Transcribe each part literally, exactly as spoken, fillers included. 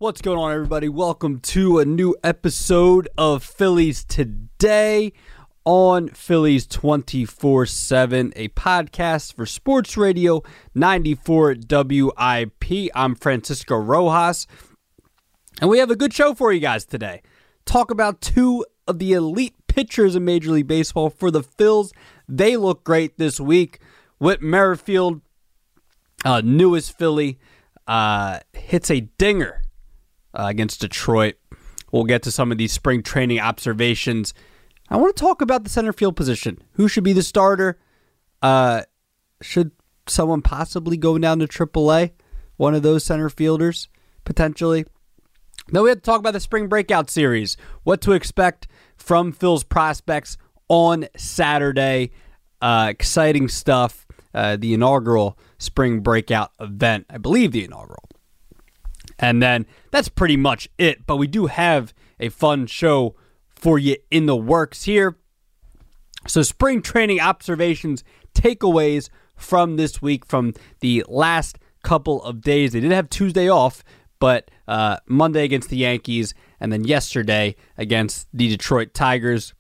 What's going on, everybody? Welcome to a new episode of Phillies Today on Phillies twenty-four seven, a podcast for Sports Radio ninety-four W I P. I'm Francisco Rojas, and we have a good show for you guys today. Talk about two of the elite pitchers in Major League Baseball for the Phils. They look great this week. Whit Merrifield, uh, newest Philly, uh, hits a dinger Uh, against Detroit. We'll get to some of these spring training observations. I want to talk about the center field position. Who should be the starter? Uh, should someone possibly go down to triple A? One of those center fielders, potentially. Then we have to talk about the spring breakout series. What to expect from Phil's prospects on Saturday. Uh, exciting stuff. Uh, the inaugural spring breakout event. I believe the inaugural. And then that's pretty much it. But we do have a fun show for you in the works here. So spring training observations, takeaways from this week, from the last couple of days. They did have Tuesday off, but uh, Monday against the Yankees, and then yesterday against the Detroit Tigers.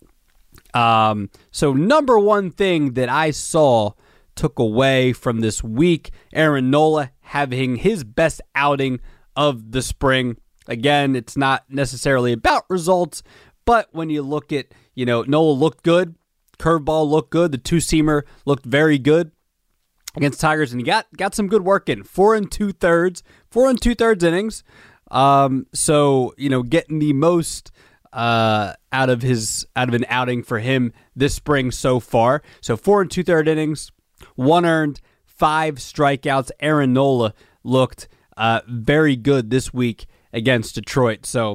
Um, so number one thing that I saw, took away from this week, Aaron Nola having his best outing of the spring. Again, it's not necessarily about results, but when you look at, you know, Nola looked good, curveball looked good, the two-seamer looked very good against Tigers, and he got got some good work in. Four and two thirds, four and two thirds innings. Um, so you know, getting the most uh, out of his out of an outing for him this spring so far. So four and two third innings. One earned, five strikeouts. Aaron Nola looked uh, very good this week against Detroit. So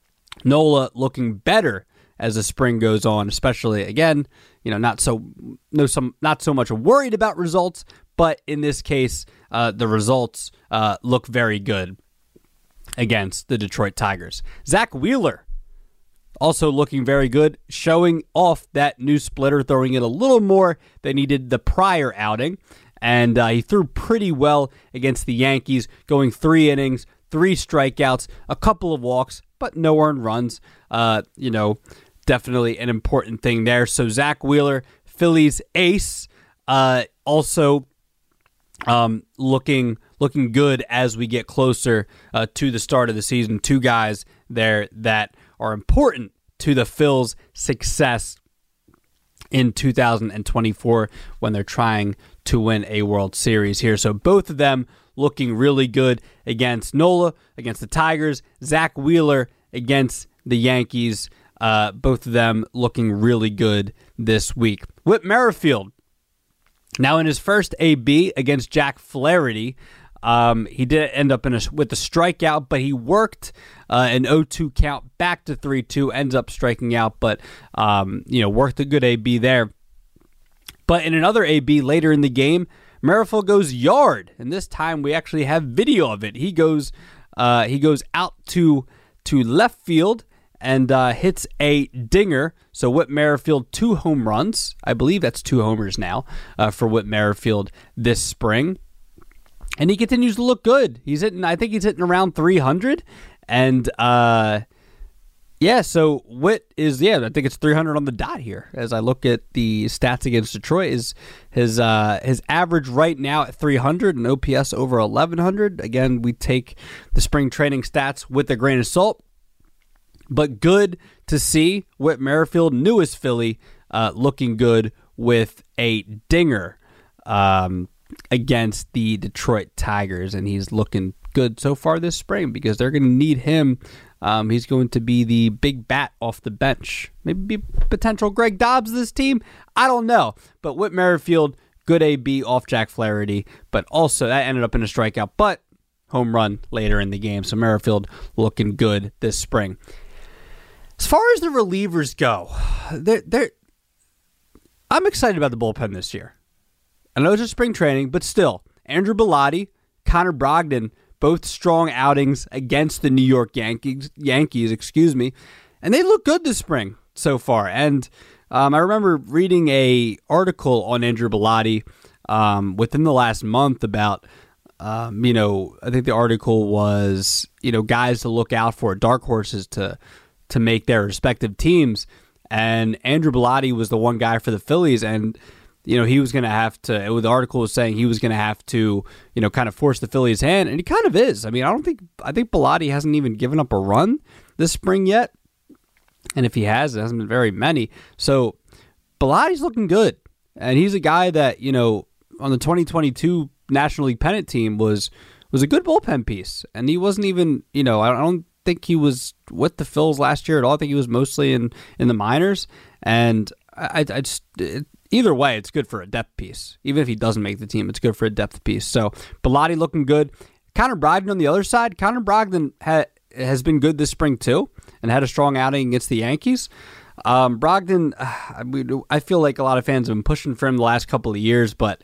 Nola looking better as the spring goes on, especially, again, you know, not so no some not so much worried about results, but in this case, uh, the results uh, look very good against the Detroit Tigers. Zach Wheeler also looking very good, showing off that new splitter, throwing it a little more than he did the prior outing. And uh, he threw pretty well against the Yankees, going three innings, three strikeouts, a couple of walks, but no earned runs. Uh, you know, definitely an important thing there. So Zach Wheeler, Phillies ace, uh, also um, looking looking good as we get closer uh, to the start of the season. Two guys there that are important to the Phils' success in two thousand twenty-four when they're trying to win a World Series here. So both of them looking really good against Nola, against the Tigers, Zach Wheeler against the Yankees. Uh, both of them looking really good this week. Whit Merrifield, now in his first A B against Jack Flaherty. Um, he did end up in a, with a strikeout, but he worked uh, an oh two count back to three two, ends up striking out, but um, you know, worked a good A B there. But in another A B later in the game, Merrifield goes yard, and this time we actually have video of it. He goes uh, he goes out to to left field and uh, hits a dinger. So Whit Merrifield, two home runs. I believe that's two homers now uh, for Whit Merrifield this spring. And he continues to look good. He's hitting, I think he's hitting around three hundred. And, uh, yeah, so Whit is, yeah, I think it's three hundred on the dot here. As I look at the stats against Detroit, is his uh, his average right now at three hundred and O P S over eleven hundred. Again, we take the spring training stats with a grain of salt. But good to see Whit Merrifield, newest Philly, uh, looking good with a dinger. Um against the Detroit Tigers, and he's looking good so far this spring because they're going to need him. Um, he's going to be the big bat off the bench. Maybe be potential Greg Dobbs of this team. I don't know. But Whit Merrifield, good A B off Jack Flaherty, but also that ended up in a strikeout, but home run later in the game. So Merrifield looking good this spring. As far as the relievers go, they're, they're, I'm excited about the bullpen this year. I know it's just spring training, but still, Andrew Bellotti, Connor Brogdon, both strong outings against the New York Yankees, Yankees, excuse me, and they look good this spring so far. And um, I remember reading a article on Andrew Bellotti um, within the last month about Um, you know, I think the article was, you know, guys to look out for, dark horses to to make their respective teams. And Andrew Bellotti was the one guy for the Phillies, and you know, he was going to have to, it, the article was saying he was going to have to, you know, kind of force the Phillies' hand, and he kind of is. I mean, I don't think, I think Bellotti hasn't even given up a run this spring yet, and if he has, it hasn't been very many. So Bellotti's looking good, and he's a guy that, you know, on the twenty twenty-two National League pennant team was was a good bullpen piece, and he wasn't even, you know, I don't think he was with the Phils last year at all. I think he was mostly in, in the minors, and I, I just, it, either way, it's good for a depth piece. Even if he doesn't make the team, it's good for a depth piece. So Bellotti looking good. Connor Brogdon on the other side. Connor Brogdon ha, has been good this spring too, and had a strong outing against the Yankees. Um, Brogdon, I, mean, I feel like a lot of fans have been pushing for him the last couple of years, but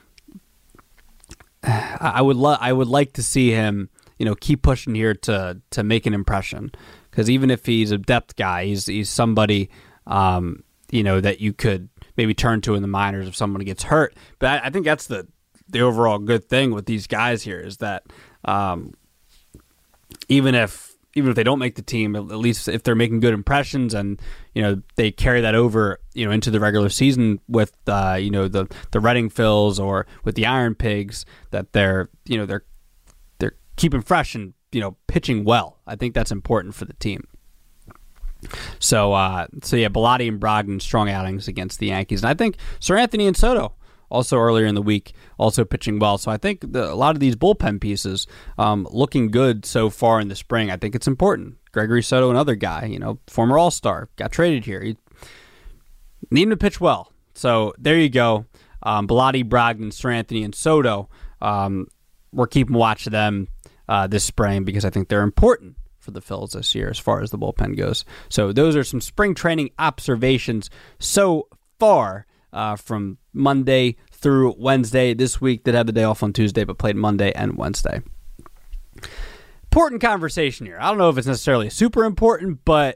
I would lo- I would like to see him, you know, keep pushing here to to make an impression. Because even if he's a depth guy, he's he's somebody, um, you know, that you could maybe turn to in the minors if someone gets hurt. But I, I think that's the the overall good thing with these guys here is that um, even if even if they don't make the team, at least if they're making good impressions and, you know, they carry that over, you know, into the regular season with uh, you know, the the Reading Phils or with the Iron Pigs, that they're, you know, they're they're keeping fresh and, you know, pitching well. I think that's important for the team. So, uh, so yeah, Bellotti and Brogdon, strong outings against the Yankees. And I think Sir Anthony and Soto, also earlier in the week, also pitching well. So I think the, a lot of these bullpen pieces um, looking good so far in the spring. I think it's important. Gregory Soto, another guy, you know, former All-Star, got traded here. He need him to pitch well. So there you go. Um, Bellotti, Brogdon, Sir Anthony, and Soto. Um, we're keeping watch of them uh, this spring because I think they're important for the Phils this year as far as the bullpen goes. So those are some spring training observations so far uh, from Monday through Wednesday. This week did have the day off on Tuesday, but played Monday and Wednesday. Important conversation here. I don't know if it's necessarily super important, but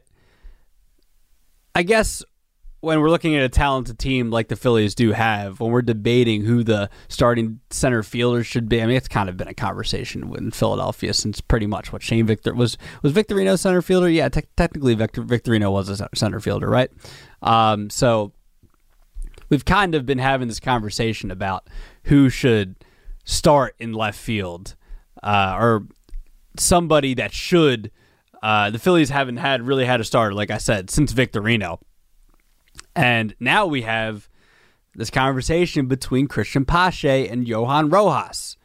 I guess when we're looking at a talented team like the Phillies do have, when we're debating who the starting center fielder should be, I mean, it's kind of been a conversation in Philadelphia since pretty much what Shane Victor was. Was Victorino center fielder? Yeah, te- technically Victor, Victorino was a center fielder, right? Um, so we've kind of been having this conversation about who should start in left field, uh, or somebody that should. Uh, the Phillies haven't had really had a starter, like I said, since Victorino. And now we have this conversation between Christian Pache and Johan Rojas.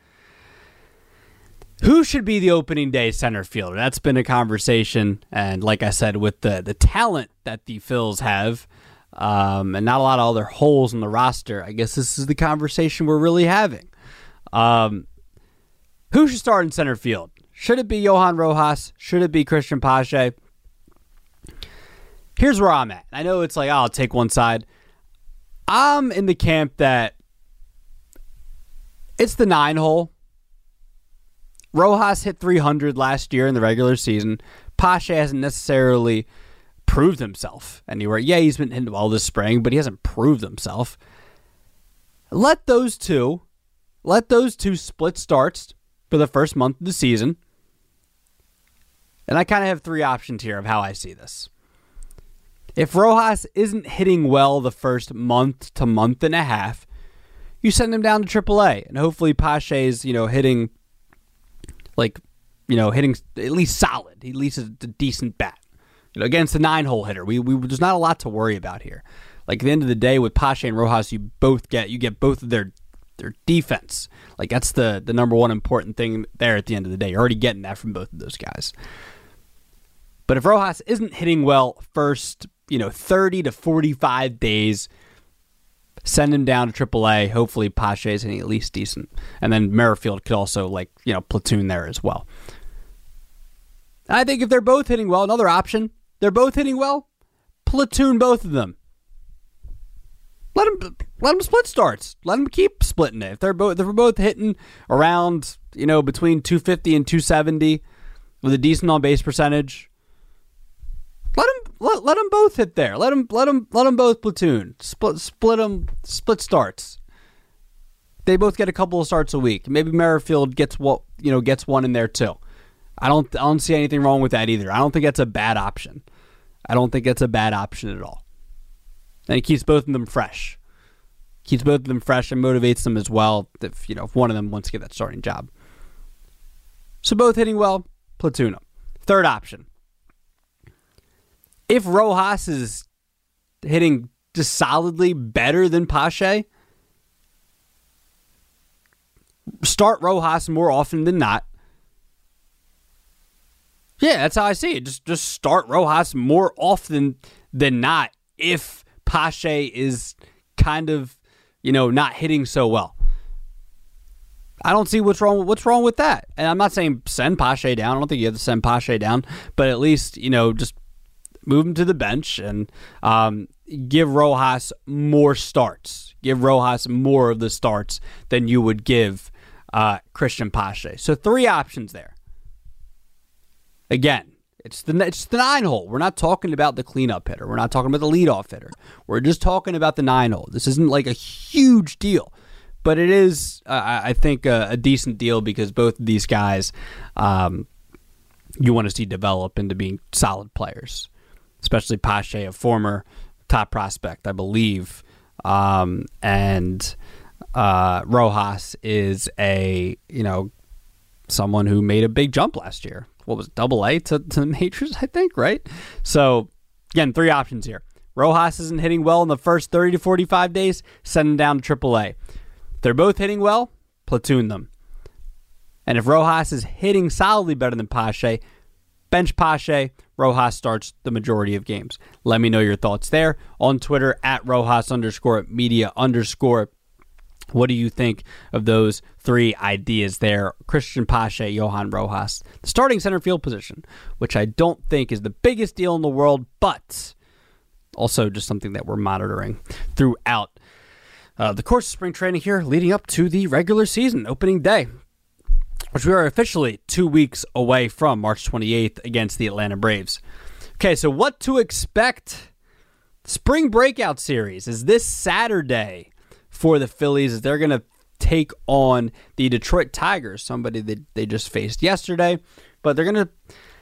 Who should be the opening day center fielder? That's been a conversation. And like I said, with the, the talent that the Phils have, um, and not a lot of other holes in the roster, I guess this is the conversation we're really having. Um, who should start in center field? Should it be Johan Rojas? Should it be Christian Pache? Here's where I'm at. I know it's like, oh, I'll take one side. I'm in the camp that it's the nine hole. Rojas hit three hundred last year in the regular season. Pache hasn't necessarily proved himself anywhere. Yeah, he's been hitting well this spring, but he hasn't proved himself. Let those two, let those two split starts for the first month of the season. And I kind of have three options here of how I see this. If Rojas isn't hitting well the first month to month and a half, you send him down to triple A, and hopefully Pache's, you know, hitting like, you know, hitting at least solid. He at least is a decent bat. You know, against the nine-hole hitter, we we there's not a lot to worry about here. Like at the end of the day, with Pache and Rojas, you both get you get both of their their defense. Like that's the the number one important thing there. At the end of the day, you're already getting that from both of those guys. But if Rojas isn't hitting well first, you know, thirty to forty-five days, send him down to triple A. Hopefully Pache is hitting at least decent. And then Merrifield could also, like, you know, platoon there as well. I think if they're both hitting well, another option, they're both hitting well, platoon both of them. Let them, let them split starts. Let them keep splitting it. If they're both, if they're both hitting around, you know, between two fifty and two seventy with a decent on-base percentage, Let them let, let them both hit there. Let them let them let them both platoon. Split split them split starts. they both get a couple of starts a week. Maybe Merrifield gets what you know gets one in there too. I don't I don't see anything wrong with that either. I don't think that's a bad option. I don't think that's a bad option at all. And it keeps both of them fresh. Keeps both of them fresh and motivates them as well if you know if one of them wants to get that starting job. So both hitting well, platoon them. Third option. If Rojas is hitting just solidly better than Pache, start Rojas more often than not. Yeah, that's how I see it. Just just start Rojas more often than not if Pache is kind of, you know, not hitting so well. I don't see what's wrong what's wrong with that. And I'm not saying send Pache down. I don't think you have to send Pache down, but at least, you know, just move him to the bench and um, give Rojas more starts. Give Rojas more of the starts than you would give uh, Christian Pache. So three options there. Again, it's the it's the nine hole. We're not talking about the cleanup hitter. We're not talking about the leadoff hitter. We're just talking about the nine hole. This isn't like a huge deal, but it is, uh, I think, a, a decent deal because both of these guys um, you want to see develop into being solid players. Especially Pache, a former top prospect, I believe, um, and uh, Rojas is a you know someone who made a big jump last year. What was it, double A to, to the majors, I think, right? So, again, three options here. Rojas isn't hitting well in the first thirty to forty-five days, send him down to triple A. If they're both hitting well, platoon them. And if Rojas is hitting solidly better than Pache, bench Pache, Rojas starts the majority of games. Let me know your thoughts there on Twitter at Rojas underscore media underscore. What do you think of those three ideas there? Christian Pache, Johan Rojas, the starting center field position, which I don't think is the biggest deal in the world, but also just something that we're monitoring throughout uh, the course of spring training here leading up to the regular season opening day, which we are officially two weeks away from, March twenty-eighth, against the Atlanta Braves. Okay, so what to expect? Spring Breakout Series is this Saturday for the Phillies. They're going to take on the Detroit Tigers, somebody that they just faced yesterday, but they're going to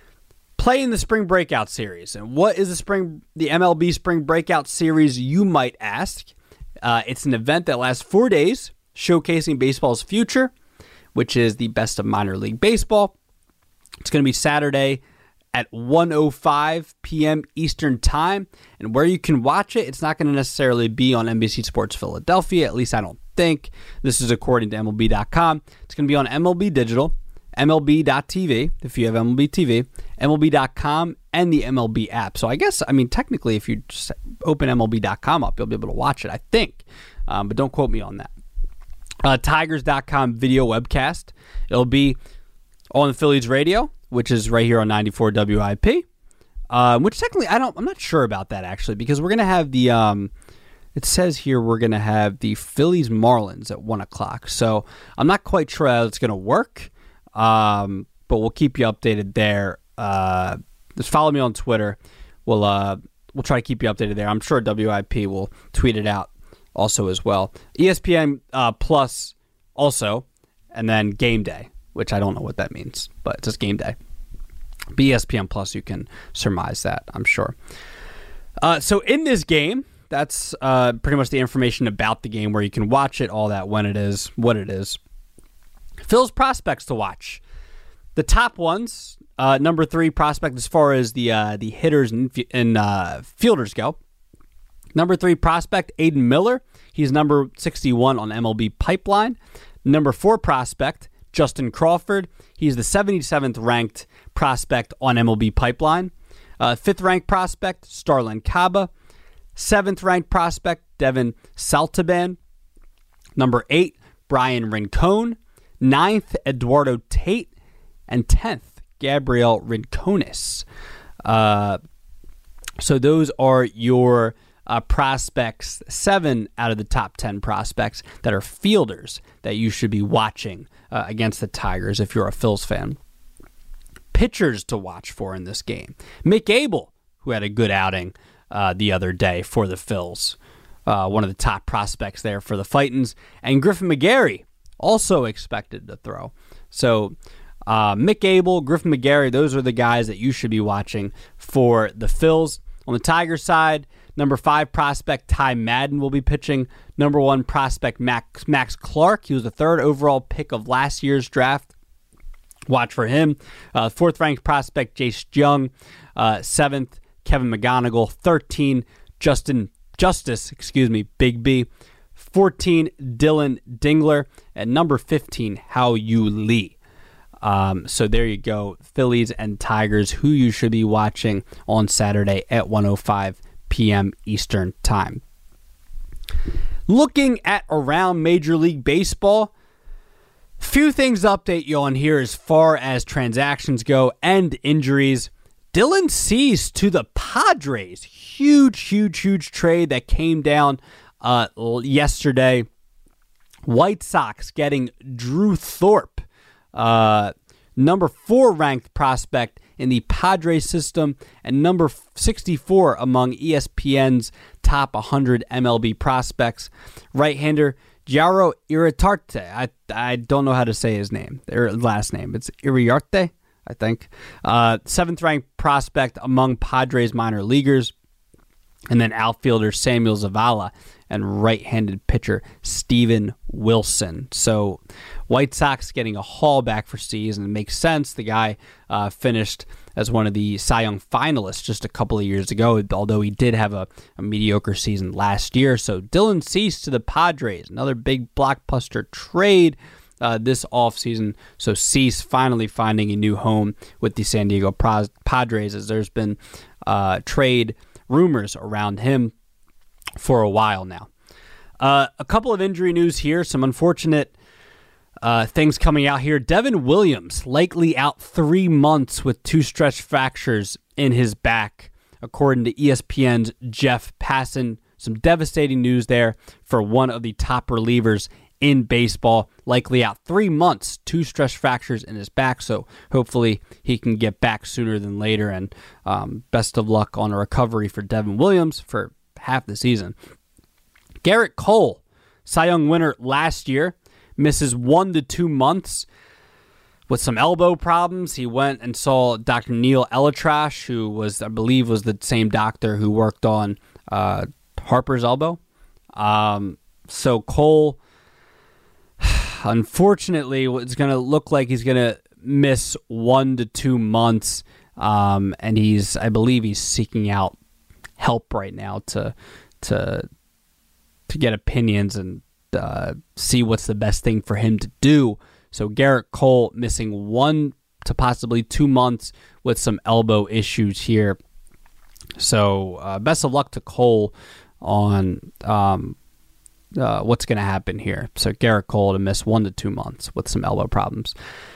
play in the Spring Breakout Series. And what is the spring, the M L B Spring Breakout Series, you might ask? Uh, it's an event that lasts four days, showcasing baseball's future, which is the best of minor league baseball. It's going to be Saturday at one oh five p.m. Eastern Time. And where you can watch it, it's not going to necessarily be on N B C Sports Philadelphia, at least I don't think. This is according to M L B dot com. It's going to be on M L B Digital, M L B dot T V, if you have M L B T V, M L B dot com, and the M L B app. So I guess, I mean, technically, if you just open M L B dot com up, you'll be able to watch it, I think. Um, but don't quote me on that. Uh, Tigers dot com video webcast. It'll be on the Phillies radio, which is right here on ninety-four W I P. Uh, which technically, I don't, I'm not sure about that actually, because we're going to have the, um, it says here we're going to have the Phillies Marlins at one o'clock. So I'm not quite sure how it's going to work, um, but we'll keep you updated there. Uh, just follow me on Twitter. We'll, uh, we'll try to keep you updated there. I'm sure W I P will tweet it out also as well. E S P N uh, Plus also, and then Game Day, which I don't know what that means, but it's just Game Day. But E S P N Plus, you can surmise that, I'm sure. Uh, so in this game, that's uh, pretty much the information about the game, where you can watch it, all that, when it is, what it is. Phil's prospects to watch. The top ones, uh, number three prospect as far as the uh, the hitters and, and uh, fielders go. Number three prospect, Aiden Miller. He's number sixty-one on M L B Pipeline. Number four prospect, Justin Crawford. He's the seventy-seventh ranked prospect on M L B Pipeline. Uh, fifth ranked prospect, Starlin Caba. Seventh ranked prospect, Devin Saltaban. Number eight, Brian Rincon. Ninth, Eduardo Tate. And tenth, Gabriel Rincones. Uh, so those are your uh, prospects, seven out of the top ten prospects that are fielders that you should be watching uh, against the Tigers if you're a Phils fan. Pitchers to watch for in this game. Mick Abel, who had a good outing uh, the other day for the Phils. uh, one of the top prospects there for the Fightins. And Griffin McGarry, also expected to throw. So uh, Mick Abel, Griffin McGarry, those are the guys that you should be watching for the Phils. On the Tigers side, number five prospect Ty Madden will be pitching. Number one prospect Max, Max Clark. He was the third overall pick of last year's draft. Watch for him. Uh, fourth-ranked prospect Jace Young. Uh, seventh, Kevin McGonigal. thirteen, Justin Justice, excuse me, Big B. fourteen, Dylan Dingler. And number fifteen, Hao Yu Lee. Um, so there you go, Phillies and Tigers, who you should be watching on Saturday at one oh five p.m. Eastern Time. Looking at around Major League Baseball, few things to update you on here as far as transactions go and injuries. Dylan Cease to the Padres. Huge, huge, huge trade that came down uh, yesterday. White Sox getting Drew Thorpe. Uh, number four ranked prospect in the Padres system and number sixty-four among E S P N's top one hundred M L B prospects. Right-hander Jairo Iriarte. I I don't know how to say his name, or last name. It's Iriarte, I think. Uh, seventh ranked prospect among Padres minor leaguers. And then outfielder Samuel Zavala and right-handed pitcher Steven Wilson. So White Sox getting a haul back for Cease, and it makes sense. The guy uh, finished as one of the Cy Young finalists just a couple of years ago, although he did have a, a mediocre season last year. So Dylan Cease to the Padres, another big blockbuster trade uh, this offseason. So Cease finally finding a new home with the San Diego Padres, as there's been uh, trade rumors around him for a while now. Uh, a couple of injury news here. Some unfortunate uh, things coming out here. Devin Williams likely out three months with two stretch fractures in his back, according to E S P N's Jeff Passan. Some devastating news there for one of the top relievers in baseball. Likely out three months, two stress fractures in his back, so hopefully he can get back sooner than later, and um, best of luck on a recovery for Devin Williams for half the season. Garrett Cole, Cy Young winner last year, misses one to two months with some elbow problems. He went and saw Doctor Neil Elatrash, who was, I believe, was the same doctor who worked on uh, Harper's elbow. Um, so Cole, unfortunately, it's going to look like he's going to miss one to two months, um, and he's, I believe, he's seeking out help right now to to to get opinions and uh, see what's the best thing for him to do. So Garrett Cole missing one to possibly two months with some elbow issues here. So uh, best of luck to Cole on um, uh, what's going to happen here. So Garrett Cole to miss one to two months with some elbow problems.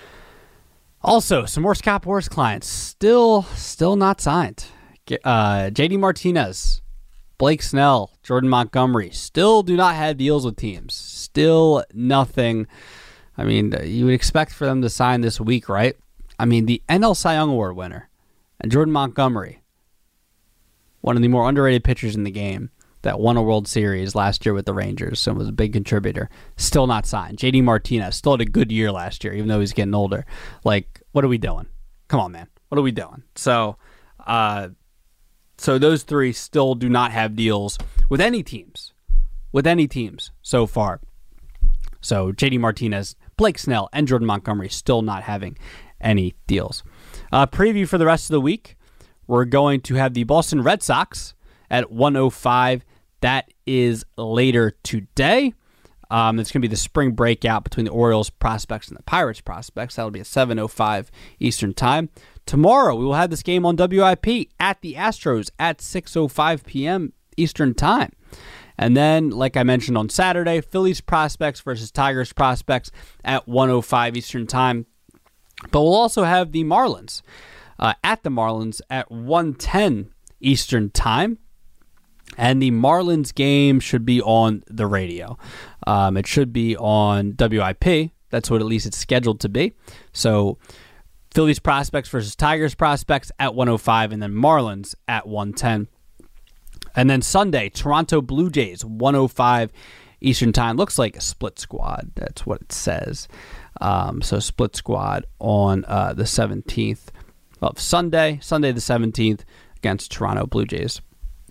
Also, some more Scott Boras clients still still not signed. Uh, J D Martinez, Blake Snell, Jordan Montgomery still do not have deals with teams. Still nothing. I mean, you would expect for them to sign this week, right? I mean, the N L Cy Young Award winner and Jordan Montgomery, one of the more underrated pitchers in the game, that won a World Series last year with the Rangers and was a big contributor, still not signed. J D Martinez still had a good year last year, even though he's getting older. Like, what are we doing? Come on, man. What are we doing? So, uh, so those three still do not have deals with any teams, with any teams so far. So J D Martinez, Blake Snell, and Jordan Montgomery still not having any deals. Uh, preview for the rest of the week. We're going to have the Boston Red Sox at one oh five. That is later today. Um, it's going to be the spring breakout between the Orioles prospects and the Pirates prospects. That'll be at seven oh five Eastern Time. Tomorrow, we will have this game on W I P at the Astros at six oh five p.m. Eastern Time. And then, like I mentioned on Saturday, Phillies prospects versus Tigers prospects at one oh five Eastern Time. But we'll also have the Marlins uh, at the Marlins at one ten Eastern Time. And the Marlins game should be on the radio. Um, it should be on W I P. That's what at least it's scheduled to be. So Phillies prospects versus Tigers prospects at one oh five, and then Marlins at one ten. And then Sunday, Toronto Blue Jays, one oh five Eastern Time. Looks like a split squad. That's what it says. Um, so split squad on uh, the seventeenth of Sunday, Sunday the seventeenth against Toronto Blue Jays.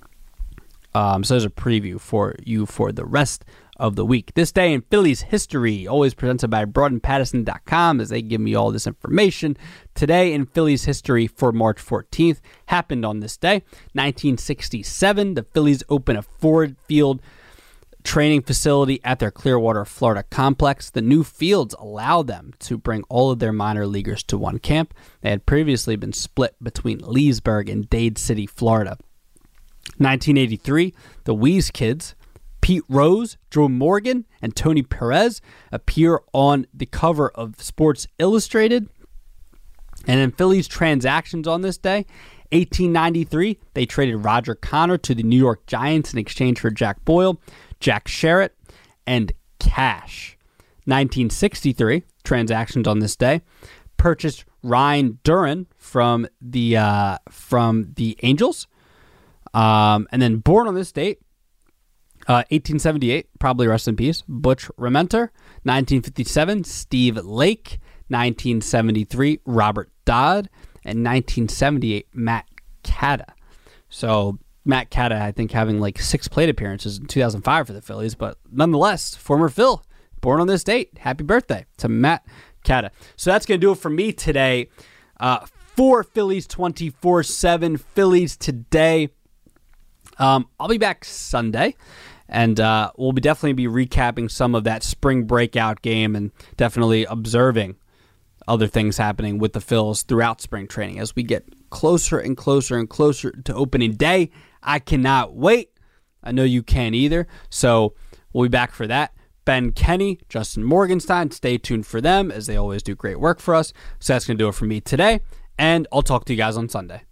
Um, so there's a preview for you for the rest of the week. This day in Phillies history, always presented by Broad and Pattison dot com as they give me all this information. Today in Phillies history for March fourteenth happened on this day. nineteen sixty-seven, the Phillies open a Ford Field training facility at their Clearwater, Florida complex. The new fields allow them to bring all of their minor leaguers to one camp. They had previously been split between Leesburg and Dade City, Florida. nineteen eighty-three, the Wheeze Kids, Pete Rose, Joe Morgan, and Tony Perez appear on the cover of Sports Illustrated. And in Phillies transactions on this day, eighteen ninety-three, they traded Roger Connor to the New York Giants in exchange for Jack Boyle, Jack Sherritt, and cash. nineteen sixty-three, transactions on this day, purchased Ryan Duran from the uh, from the Angels. Um, and then born on this date, uh, eighteen seventy-eight, probably rest in peace, Butch Rementer. nineteen fifty-seven, Steve Lake. nineteen seventy-three, Robert Dodd. And nineteen seventy-eight, Matt Cata. So Matt Cata, I think, having like six plate appearances in two thousand five for the Phillies, but nonetheless, former Phil, born on this date. Happy birthday to Matt Cata. So that's going to do it for me today. Uh, for Phillies twenty-four seven, Phillies Today. Um, I'll be back Sunday, and uh, we'll be definitely be recapping some of that spring breakout game and definitely observing other things happening with the Phils throughout spring training as we get closer and closer and closer to opening day. I cannot wait. I know you can't either. So we'll be back for that. Ben Kenny, Justin Morgenstein, stay tuned for them as they always do great work for us. So that's going to do it for me today, and I'll talk to you guys on Sunday.